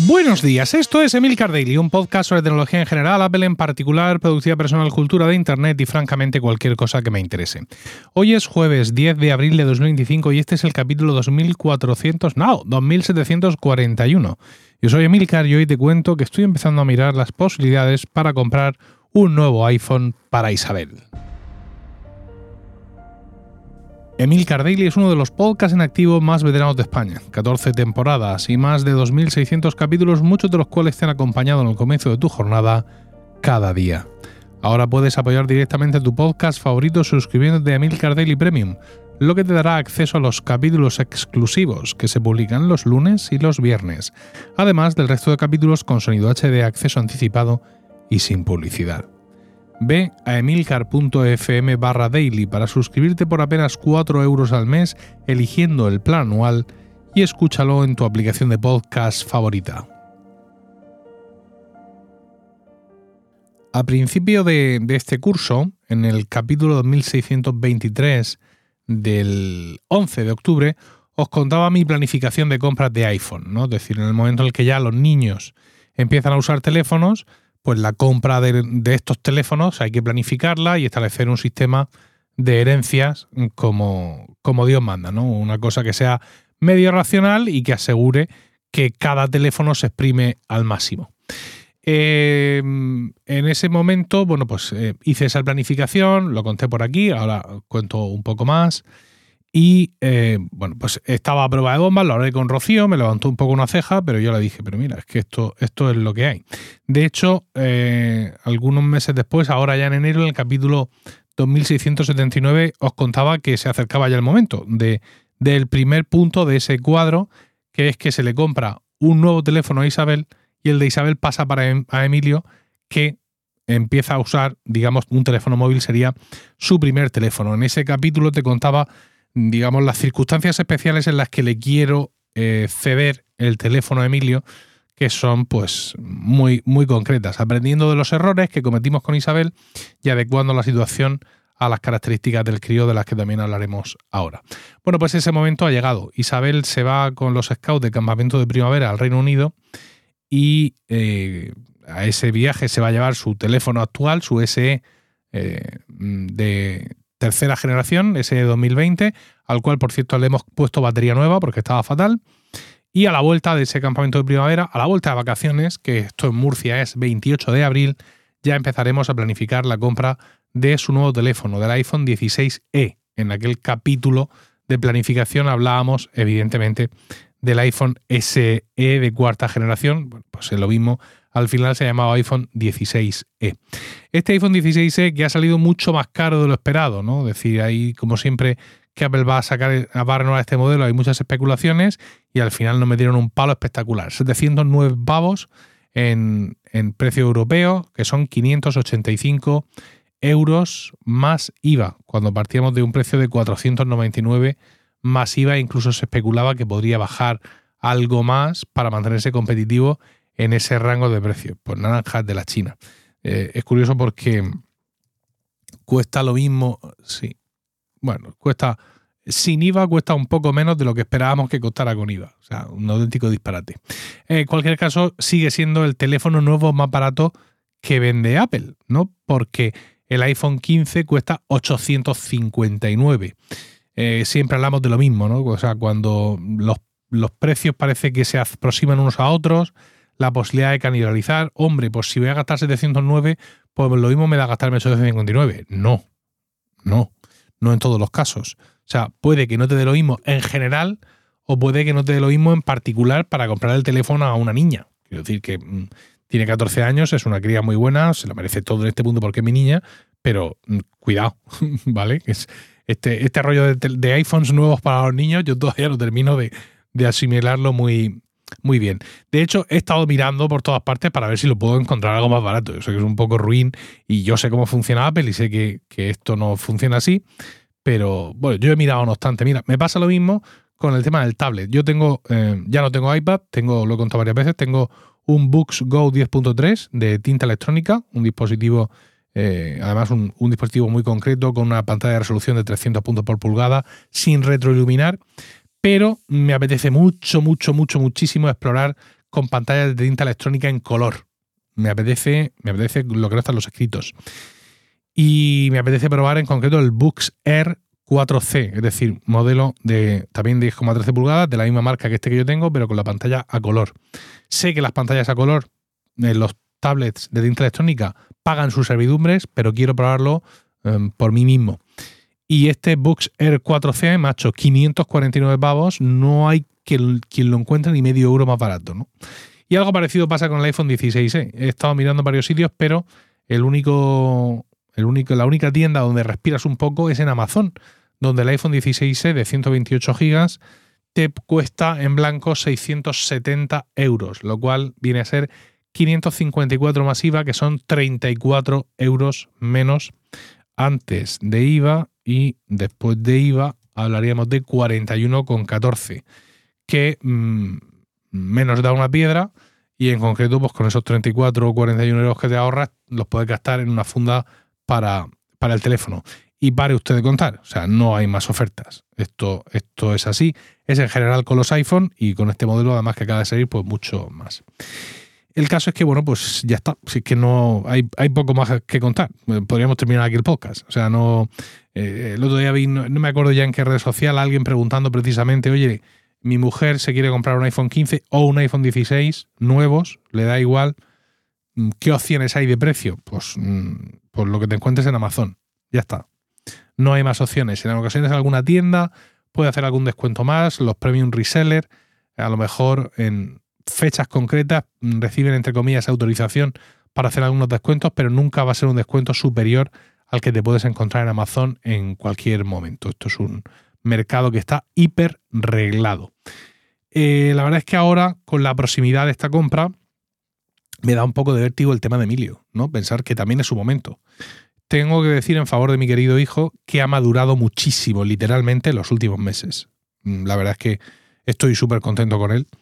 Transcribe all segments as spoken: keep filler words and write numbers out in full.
Buenos días, esto es Emilcar Daily, un podcast sobre tecnología en general, Apple en particular, productividad personal, cultura de Internet y francamente cualquier cosa que me interese. Hoy es jueves diez de abril de dos mil veinticinco y este es el capítulo dos mil cuatrocientos, no, dos mil setecientos cuarenta y uno. Yo soy Emilcar y hoy te cuento que estoy empezando a mirar las posibilidades para comprar un nuevo iPhone para Isabel. Emilcar Daily es uno de los podcasts en activo más veteranos de España. catorce temporadas y más de dos mil seiscientos capítulos, muchos de los cuales te han acompañado en el comienzo de tu jornada cada día. Ahora puedes apoyar directamente tu podcast favorito suscribiéndote a Emilcar Daily Premium, lo que te dará acceso a los capítulos exclusivos que se publican los lunes y los viernes, además del resto de capítulos con sonido H D, acceso anticipado y sin publicidad. Ve a emilcar.fm barra daily para suscribirte por apenas cuatro euros al mes eligiendo el plan anual y escúchalo en tu aplicación de podcast favorita. A principio de, de este curso, en el capítulo dos mil seiscientos veintitrés del once de octubre, os contaba mi planificación de compras de iPhone, ¿no? Es decir, en el momento en el que ya los niños empiezan a usar teléfonos, pues la compra de, de estos teléfonos hay que planificarla y establecer un sistema de herencias como, como Dios manda, ¿no? Una cosa que sea medio racional y que asegure que cada teléfono se exprime al máximo. Eh, en ese momento, bueno, pues eh, hice esa planificación, lo conté por aquí, ahora cuento un poco más. Y, eh, bueno, pues estaba a prueba de bombas, lo hablé con Rocío, me levantó un poco una ceja, pero yo le dije, pero mira, es que esto, esto es lo que hay. De hecho, eh, algunos meses después, ahora ya en enero, en el capítulo dos mil seiscientos setenta y nueve, os contaba que se acercaba ya el momento de, del primer punto de ese cuadro, que es que se le compra un nuevo teléfono a Isabel y el de Isabel pasa para em, a Emilio, que empieza a usar, digamos, un teléfono móvil sería su primer teléfono. En ese capítulo te contaba, digamos, las circunstancias especiales en las que le quiero eh, ceder el teléfono a Emilio, que son pues muy, muy concretas, aprendiendo de los errores que cometimos con Isabel y adecuando la situación a las características del crío, de las que también hablaremos ahora. Bueno, pues ese momento ha llegado. Isabel se va con los scouts de campamento de primavera al Reino Unido y eh, a ese viaje se va a llevar su teléfono actual, su S E eh, de tercera generación, ese dos mil veinte, al cual, por cierto, le hemos puesto batería nueva porque estaba fatal. Y a la vuelta de ese campamento de primavera, a la vuelta de vacaciones, que esto en Murcia es veintiocho de abril, ya empezaremos a planificar la compra de su nuevo teléfono, del iPhone dieciséis E. En aquel capítulo de planificación hablábamos, evidentemente, del iPhone S E de cuarta generación. Bueno, pues es lo mismo. Al final se llamaba iPhone dieciséis E. Este iPhone dieciséis E que ha salido mucho más caro de lo esperado, ¿no? Es decir, ahí, como siempre, que Apple va a sacar, va a renovar este modelo, hay muchas especulaciones y al final nos metieron un palo espectacular. setecientos nueve pavos en, en precio europeo, que son quinientos ochenta y cinco euros más I V A, cuando partíamos de un precio de cuatrocientos noventa y nueve más I V A, incluso se especulaba que podría bajar algo más para mantenerse competitivo en ese rango de precios. Pues naranjas de la China. Eh, es curioso porque cuesta lo mismo, sí, bueno, cuesta, sin I V A cuesta un poco menos de lo que esperábamos que costara con I V A. O sea, un auténtico disparate. En cualquier caso, sigue siendo el teléfono nuevo más barato que vende Apple, ¿no? Porque el iPhone quince cuesta ochocientos cincuenta y nueve. Eh, siempre hablamos de lo mismo, ¿no? O sea, cuando los, los precios parece que se aproximan unos a otros, la posibilidad de canibalizar, hombre, pues si voy a gastar setecientos nueve, pues lo mismo me da gastarme ochocientos cincuenta y nueve. No, no, no en todos los casos. O sea, puede que no te dé lo mismo en general o puede que no te dé lo mismo en particular para comprar el teléfono a una niña. Quiero decir que mmm, tiene catorce años, es una cría muy buena, se lo merece todo en este punto porque es mi niña, pero mmm, cuidado, ¿vale? Es, este, este rollo de, de iPhones nuevos para los niños, yo todavía no termino de, de asimilarlo muy... Muy bien. De hecho, he estado mirando por todas partes para ver si lo puedo encontrar algo más barato. Yo sé que es un poco ruin y yo sé cómo funciona Apple y sé que, que esto no funciona así, pero bueno, yo he mirado no obstante. Mira, me pasa lo mismo con el tema del tablet. Yo tengo, eh, ya no tengo iPad, tengo, lo he contado varias veces, tengo un Boox Go diez punto tres de tinta electrónica, un dispositivo, eh, además un, un dispositivo muy concreto con una pantalla de resolución de trescientos puntos por pulgada sin retroiluminar, pero me apetece mucho, mucho, mucho, muchísimo explorar con pantallas de tinta electrónica en color. Me apetece, me apetece lo que no están los escritos. Y me apetece probar en concreto el Boox Air cuatro C, es decir, modelo de también de diez coma trece pulgadas, de la misma marca que este que yo tengo, pero con la pantalla a color. Sé que las pantallas a color en los tablets de tinta electrónica pagan sus servidumbres, pero quiero probarlo um, por mí mismo. Y este Boox Air cuatro C, macho, quinientos cuarenta y nueve pavos, no hay quien, quien lo encuentre ni medio euro más barato, ¿no? Y algo parecido pasa con el iPhone dieciséis E. He estado mirando varios sitios, pero el único, el único, la única tienda donde respiras un poco es en Amazon, donde el iPhone dieciséis E de ciento veintiocho gigas te cuesta en blanco seiscientos setenta euros, lo cual viene a ser quinientos cincuenta y cuatro más I V A, que son treinta y cuatro euros menos antes de I V A, y después de I V A hablaríamos de cuarenta y uno con catorce, que mmm, menos da una piedra, y en concreto pues con esos treinta y cuatro o cuarenta y uno euros que te ahorras los puedes gastar en una funda para, para el teléfono. Y pare usted de contar, o sea, no hay más ofertas. Esto, esto es así, es en general con los iPhone, y con este modelo además que acaba de salir pues mucho más. El caso es que, bueno, pues ya está. Si es que no hay, hay poco más que contar. Podríamos terminar aquí el podcast. O sea, no. Eh, el otro día vi, no, no me acuerdo ya en qué red social, alguien preguntando precisamente, oye, mi mujer se quiere comprar un iPhone quince o un iPhone dieciséis nuevos, le da igual. ¿Qué opciones hay de precio? Pues, pues lo que te encuentres en Amazon. Ya está. No hay más opciones. En ocasiones alguna tienda puede hacer algún descuento más, los premium reseller, a lo mejor en fechas concretas reciben, entre comillas, autorización para hacer algunos descuentos, pero nunca va a ser un descuento superior al que te puedes encontrar en Amazon en cualquier momento. Esto es un mercado que está hiper reglado. Eh, la verdad es que ahora, con la proximidad de esta compra, me da un poco de vértigo el tema de Emilio, ¿no? Pensar que también es su momento. Tengo que decir en favor de mi querido hijo que ha madurado muchísimo, literalmente, en los últimos meses. La verdad es que estoy súper contento con él.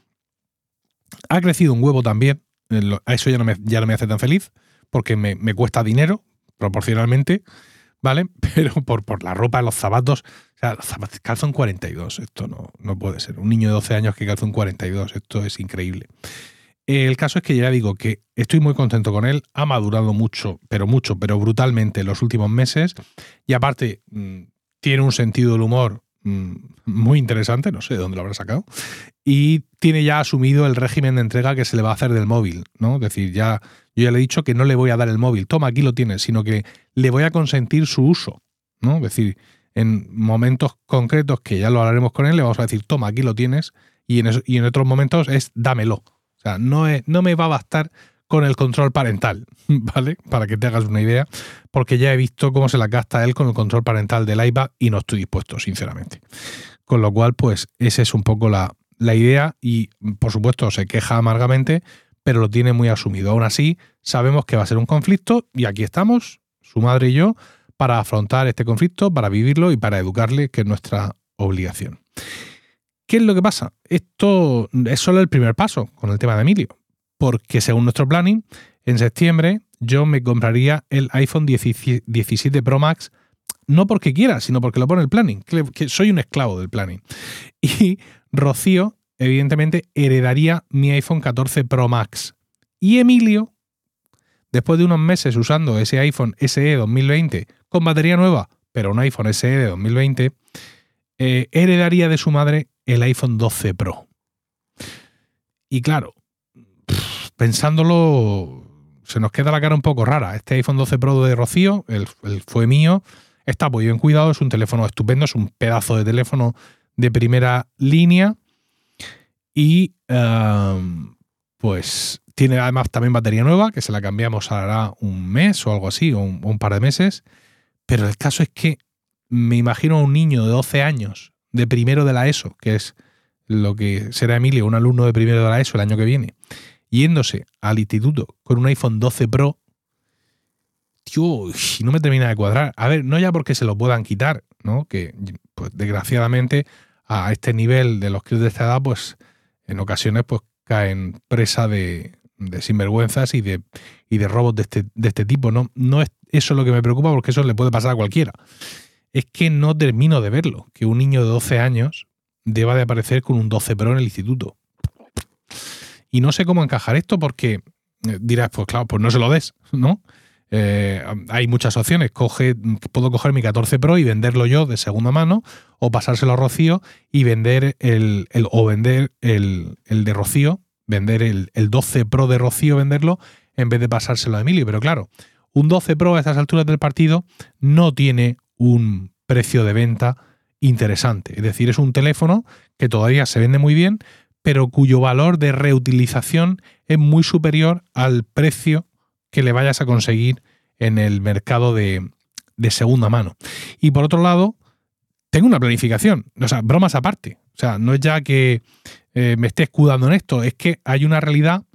Ha crecido un huevo también. A eso ya no me, ya no me hace tan feliz, porque me, me cuesta dinero, proporcionalmente, ¿vale? Pero por, por la ropa, los zapatos. O sea, los zapatos calzan cuarenta y dos. Esto no, no puede ser. Un niño de doce años que calza un cuarenta y dos. Esto es increíble. El caso es que ya digo que estoy muy contento con él. Ha madurado mucho, pero mucho, pero brutalmente en los últimos meses. Y aparte, mmm, tiene un sentido del humor mmm, muy interesante. No sé de dónde lo habrá sacado. Y tiene ya asumido el régimen de entrega que se le va a hacer del móvil, ¿no? Es decir, ya, yo ya le he dicho que no le voy a dar el móvil, toma, aquí lo tienes, sino que le voy a consentir su uso, ¿no? Es decir, en momentos concretos, que ya lo hablaremos con él, le vamos a decir, toma, aquí lo tienes, y en, eso, y en otros momentos es dámelo. O sea, no, es, no me va a bastar con el control parental, ¿vale? Para que te hagas una idea, porque ya he visto cómo se la gasta él con el control parental del iPad y no estoy dispuesto, sinceramente. Con lo cual, pues, esa es un poco la... la idea, y por supuesto se queja amargamente, pero lo tiene muy asumido. Aún así, sabemos que va a ser un conflicto, y aquí estamos, su madre y yo, para afrontar este conflicto, para vivirlo y para educarle, que es nuestra obligación. ¿Qué es lo que pasa? Esto es solo el primer paso con el tema de Emilio, porque según nuestro planning, en septiembre yo me compraría el iPhone diecisiete Pro Max, no porque quiera, sino porque lo pone el planning, que, que soy un esclavo del planning. Y Rocío, evidentemente, heredaría mi iPhone catorce Pro Max. Y Emilio, después de unos meses usando ese iPhone S E dos mil veinte con batería nueva, pero un iPhone S E de dos mil veinte, eh, heredaría de su madre el iPhone doce Pro. Y claro, pensándolo, se nos queda la cara un poco rara. Este iPhone doce Pro de Rocío, el, el fue mío, está muy bien cuidado, es un teléfono estupendo, es un pedazo de teléfono de primera línea, y um, pues tiene además también batería nueva, que se la cambiamos hará un mes o algo así, o un, un par de meses. Pero el caso es que me imagino a un niño de doce años, de primero de la ESO, que es lo que será Emilio, un alumno de primero de la ESO el año que viene, yéndose al instituto con un iPhone doce Pro. Tío, no me termina de cuadrar. A ver, no ya porque se lo puedan quitar, ¿no? Que, pues, desgraciadamente, a este nivel de los críos de esta edad, pues, en ocasiones, pues, caen presa de, de sinvergüenzas y de, y de robos de este, de este tipo, ¿no? No es eso lo que me preocupa, porque eso le puede pasar a cualquiera. Es que no termino de verlo, que un niño de doce años deba de aparecer con un doce Pro en el instituto. y no sé cómo encajar esto porque eh, dirás, pues claro, pues no se lo des, ¿no? Eh, hay muchas opciones. Coge, puedo coger mi catorce Pro y venderlo yo de segunda mano, o pasárselo a Rocío y vender el, el o vender el, el de Rocío, vender el, el doce Pro de Rocío, venderlo en vez de pasárselo a Emilio. Pero claro, un doce Pro a estas alturas del partido no tiene un precio de venta interesante. Es decir, es un teléfono que todavía se vende muy bien, pero cuyo valor de reutilización es muy superior al precio que le vayas a conseguir en el mercado de, de segunda mano. Y por otro lado, tengo una planificación, o sea, bromas aparte. O sea, no es ya que eh, me esté escudando en esto, es que hay una realidad,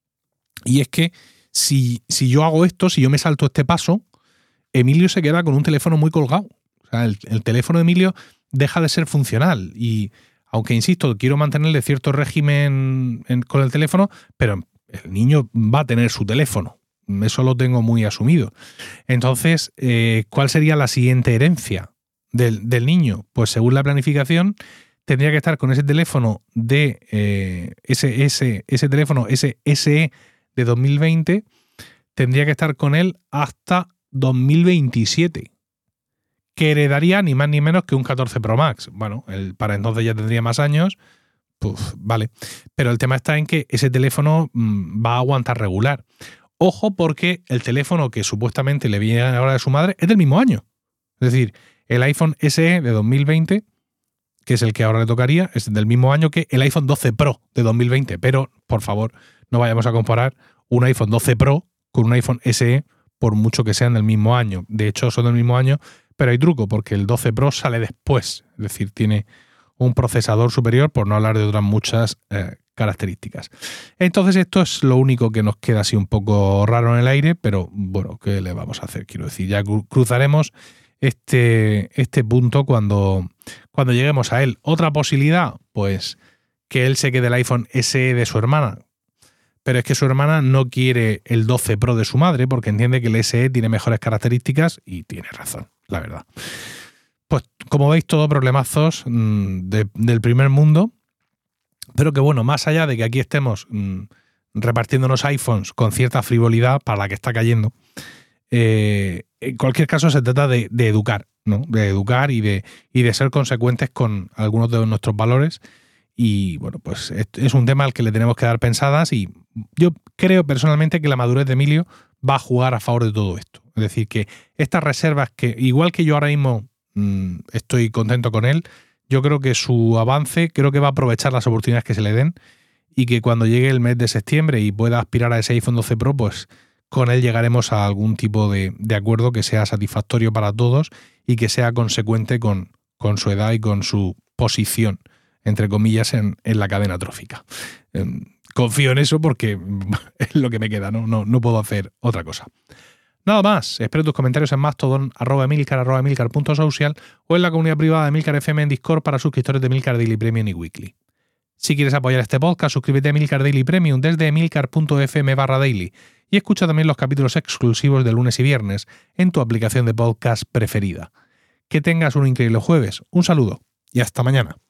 y es que si, si yo hago esto, si yo me salto este paso, Emilio se queda con un teléfono muy colgado. O sea, el, el teléfono de Emilio deja de ser funcional. Y aunque, insisto, quiero mantenerle cierto régimen en, con el teléfono, pero el niño va a tener su teléfono. Eso lo tengo muy asumido. Entonces, eh, ¿cuál sería la siguiente herencia del, del niño? Pues según la planificación, tendría que estar con ese teléfono de eh, ese, ese, ese teléfono, ese S E de dos mil veinte, tendría que estar con él hasta dos mil veintisiete, que heredaría ni más ni menos que un catorce Pro Max. Bueno, el, para entonces ya tendría más años, pues vale. Pero el tema está en que ese teléfono mmm, va a aguantar regular. Ojo, porque el teléfono que supuestamente le viene ahora de su madre es del mismo año. Es decir, el iPhone S E de dos mil veinte, que es el que ahora le tocaría, es del mismo año que el iPhone doce Pro de dos mil veinte. Pero, por favor, no vayamos a comparar un iPhone doce Pro con un iPhone S E, por mucho que sean del mismo año. De hecho, son del mismo año, pero hay truco, porque el doce Pro sale después. Es decir, tiene un procesador superior, por no hablar de otras muchas eh, características. Entonces, esto es lo único que nos queda así un poco raro en el aire, pero bueno, ¿qué le vamos a hacer? Quiero decir, ya cruzaremos este, este punto cuando, cuando lleguemos a él. Otra posibilidad, pues que él se quede el iPhone S E de su hermana. Pero es que su hermana no quiere el doce Pro de su madre porque entiende que el S E tiene mejores características, y tiene razón, la verdad. Pues como veis, todos problemazos mmm, de, del primer mundo, pero que bueno, más allá de que aquí estemos mmm, repartiéndonos iPhones con cierta frivolidad para la que está cayendo, eh, en cualquier caso se trata de, de educar, ¿no? De educar y de, y de ser consecuentes con algunos de nuestros valores. Y bueno, pues es un tema al que le tenemos que dar pensadas, y yo creo personalmente que la madurez de Emilio va a jugar a favor de todo esto. Es decir, que estas reservas, que igual que yo ahora mismo mmm, estoy contento con él, yo creo que su avance, creo que va a aprovechar las oportunidades que se le den, y que cuando llegue el mes de septiembre y pueda aspirar a ese iPhone doce Pro, pues con él llegaremos a algún tipo de, de acuerdo que sea satisfactorio para todos y que sea consecuente con, con su edad y con su posición, entre comillas, en, en la cadena trófica. Eh, confío en eso porque es lo que me queda, ¿no? No, no puedo hacer otra cosa. Nada más, espero tus comentarios en mastodon, arroba emilcar, arroba emilcar punto social, o en la comunidad privada de Emilcar F M en Discord para suscriptores de Emilcar Daily Premium y Weekly. Si quieres apoyar este podcast, suscríbete a Emilcar Daily Premium desde emilcar punto f m barra daily y escucha también los capítulos exclusivos de lunes y viernes en tu aplicación de podcast preferida. Que tengas un increíble jueves, un saludo y hasta mañana.